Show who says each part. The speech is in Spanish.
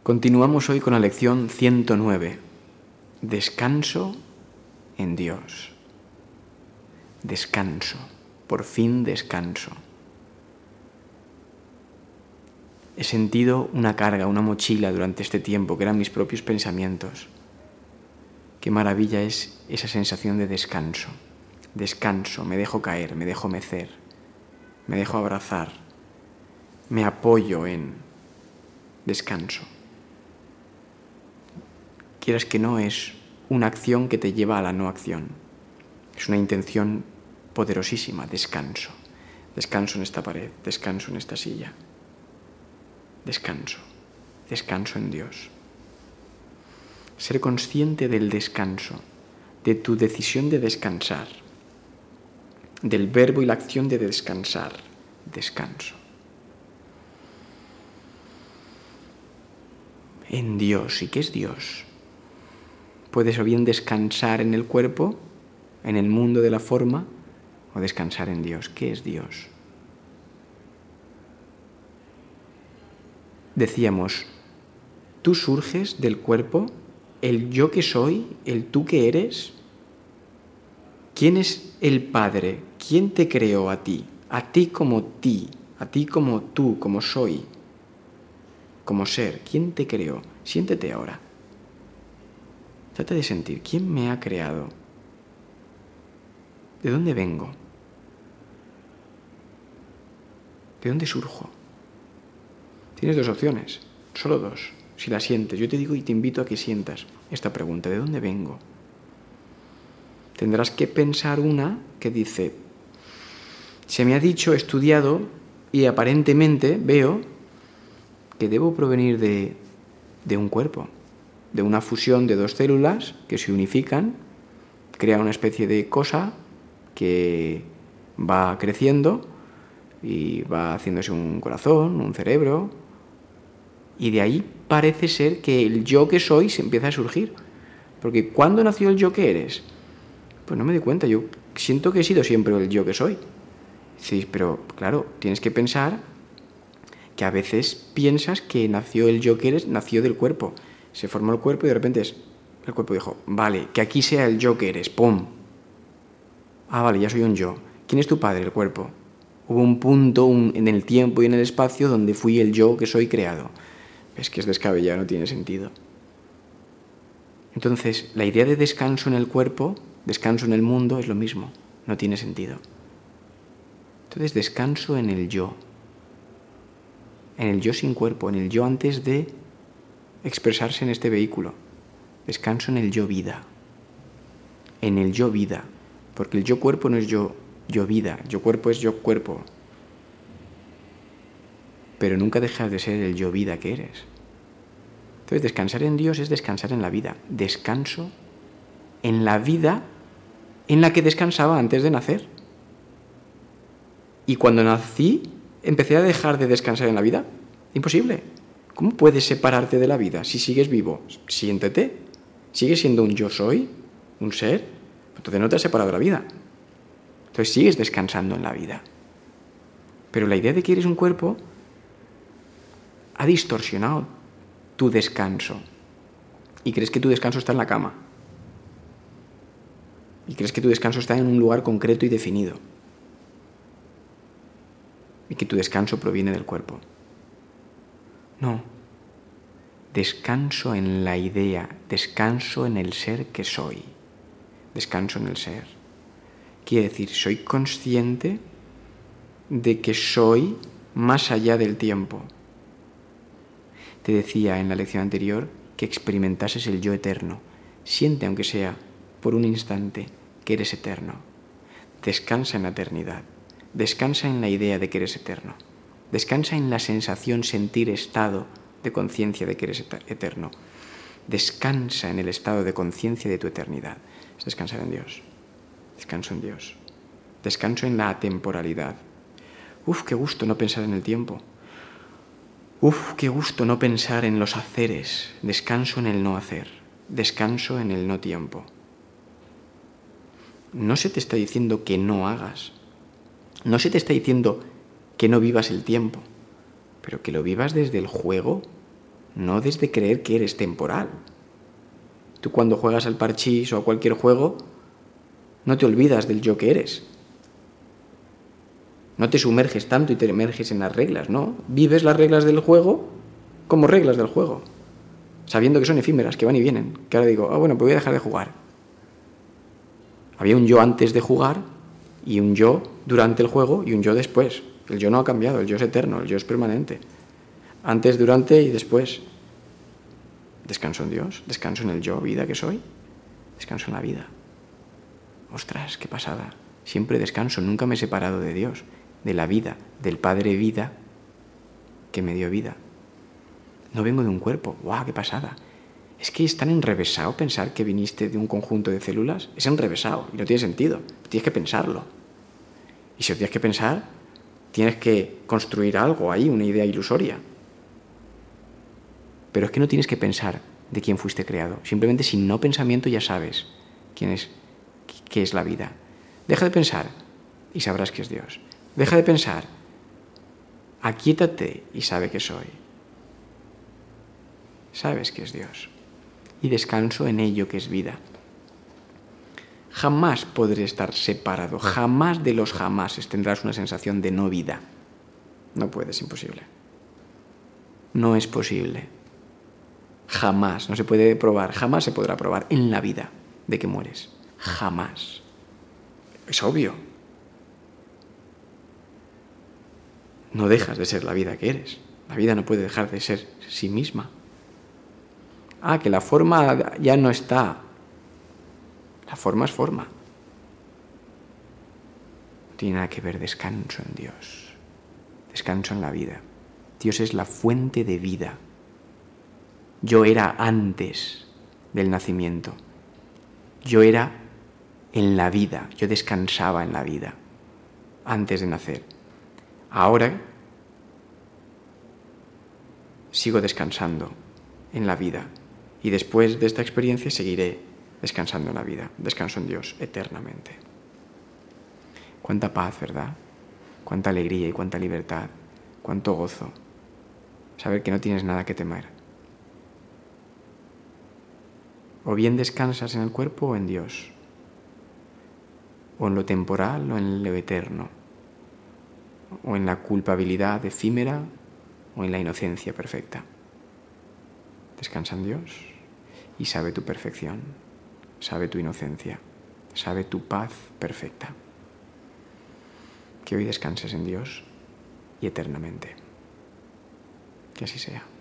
Speaker 1: Continuamos hoy con la lección 109. Descanso en Dios. Descanso. Por fin descanso. He sentido una carga, una mochila durante este tiempo que eran mis propios pensamientos. Qué maravilla es esa sensación de descanso. Descanso, me dejo caer, me dejo mecer, me dejo abrazar, me apoyo en descanso. Quieras que no, es una acción que te lleva a la no acción. Es una intención poderosísima, descanso. Descanso en esta pared, descanso en esta silla. Descanso, descanso en Dios. Ser consciente del descanso, de tu decisión de descansar, del verbo y la acción de descansar, descanso. En Dios. ¿Y qué es Dios? Puedes o bien descansar en el cuerpo, en el mundo de la forma, o descansar en Dios. ¿Qué es Dios? Decíamos, tú surges del cuerpo, el yo que soy, el tú que eres. ¿Quién es el Padre? ¿Quién te creó a ti? A ti como tú, como soy, como ser. ¿Quién te creó? Siéntete ahora. Trata de sentir, ¿quién me ha creado? ¿De dónde vengo? ¿De dónde surjo? Tienes dos opciones, solo dos, si la sientes. Yo te digo y te invito a que sientas esta pregunta, ¿de dónde vengo? Tendrás que pensar una que dice, se me ha dicho, he estudiado y aparentemente veo que debo provenir de un cuerpo, de una fusión de dos células que se unifican, crea una especie de cosa que va creciendo y va haciéndose un corazón, un cerebro, y de ahí parece ser que el yo que soy se empieza a surgir. Porque ¿cuándo nació el yo que eres? Pues no me doy cuenta, yo siento que he sido siempre el yo que soy. Sí, pero claro, tienes que pensar que a veces piensas que nació el yo que eres, nació del cuerpo. Se formó el cuerpo y de repente el cuerpo dijo, vale, que aquí sea el yo que eres, ¡pum! Ah, vale, ya soy un yo. ¿Quién es tu padre? El cuerpo. Hubo un punto en el tiempo y en el espacio donde fui el yo que soy creado. Es que es descabellado, no tiene sentido. Entonces, la idea de descanso en el cuerpo, descanso en el mundo, es lo mismo, no tiene sentido. Entonces, descanso en el yo sin cuerpo, en el yo antes de expresarse en este vehículo. Descanso en el yo vida, porque el yo cuerpo no es yo vida, yo cuerpo es yo cuerpo. Pero nunca dejas de ser el yo vida que eres. Entonces, descansar en Dios es descansar en la vida. Descanso en la vida en la que descansaba antes de nacer. Y cuando nací, empecé a dejar de descansar en la vida. Imposible. ¿Cómo puedes separarte de la vida si sigues vivo? Siéntete. ¿Sigues siendo un yo soy? ¿Un ser? Entonces no te has separado de la vida. Entonces sigues descansando en la vida. Pero la idea de que eres un cuerpo ha distorsionado tu descanso. Y crees que tu descanso está en la cama. Y crees que tu descanso está en un lugar concreto y definido. Y que tu descanso proviene del cuerpo. No. Descanso en la idea, descanso en el ser que soy. Descanso en el ser. Quiere decir, soy consciente de que soy más allá del tiempo. Te decía en la lección anterior que experimentases el yo eterno. Siente, aunque sea por un instante, que eres eterno. Descansa en la eternidad. Descansa en la idea de que eres eterno. Descansa en la sensación, sentir, estado de conciencia de que eres eterno. Descansa en el estado de conciencia de tu eternidad. Es descansar en Dios. Descanso en Dios. Descanso en la atemporalidad. Qué gusto no pensar en el tiempo. Qué gusto no pensar en los haceres. Descanso en el no hacer. Descanso en el no tiempo. No se te está diciendo que no hagas. No se te está diciendo que no vivas el tiempo. Pero que lo vivas desde el juego, no desde creer que eres temporal. Tú cuando juegas al parchís o a cualquier juego, no te olvidas del yo que eres. No te sumerges tanto y te emerges en las reglas, ¿no? Vives las reglas del juego como reglas del juego, sabiendo que son efímeras, que van y vienen. Que ahora digo, bueno, pues voy a dejar de jugar. Había un yo antes de jugar y un yo durante el juego y un yo después. El yo no ha cambiado, el yo es eterno, el yo es permanente. Antes, durante y después. Descanso en Dios, descanso en el yo, vida que soy, descanso en la vida. Ostras, qué pasada. Siempre descanso, nunca me he separado de Dios, de la vida, del Padre vida que me dio vida. No vengo de un cuerpo, ¡guau, qué pasada! Es que es tan enrevesado pensar que viniste de un conjunto de células, es enrevesado y no tiene sentido, tienes que pensarlo. Y si lo tienes que pensar, tienes que construir algo ahí, una idea ilusoria. Pero es que no tienes que pensar de quién fuiste creado. Simplemente sin no pensamiento ya sabes qué es la vida. Deja de pensar y sabrás que es Dios. Deja de pensar, aquíétate y sabe que soy. Sabes que es Dios. Y descanso en ello que es vida. Jamás podré estar separado. Jamás de los jamases tendrás una sensación de no vida. No puedes, imposible. No es posible. Jamás, no se puede probar, jamás se podrá probar en la vida de que mueres. Jamás. Es obvio. No dejas de ser la vida que eres. La vida no puede dejar de ser sí misma. Que la forma ya no está. La forma es forma. No tiene nada que ver descanso en Dios. Descanso en la vida. Dios es la fuente de vida. Yo era antes del nacimiento. Yo era en la vida. Yo descansaba en la vida antes de nacer. Ahora sigo descansando en la vida. Y después de esta experiencia seguiré descansando en la vida. Descanso en Dios eternamente. Cuánta paz, ¿verdad? Cuánta alegría y cuánta libertad. Cuánto gozo. Saber que no tienes nada que temer. O bien descansas en el cuerpo o en Dios. O en lo temporal o en lo eterno. O en la culpabilidad efímera o en la inocencia perfecta. Descansa en Dios y sabe tu perfección, sabe tu inocencia, sabe tu paz perfecta. Que hoy descanses en Dios y eternamente. Que así sea.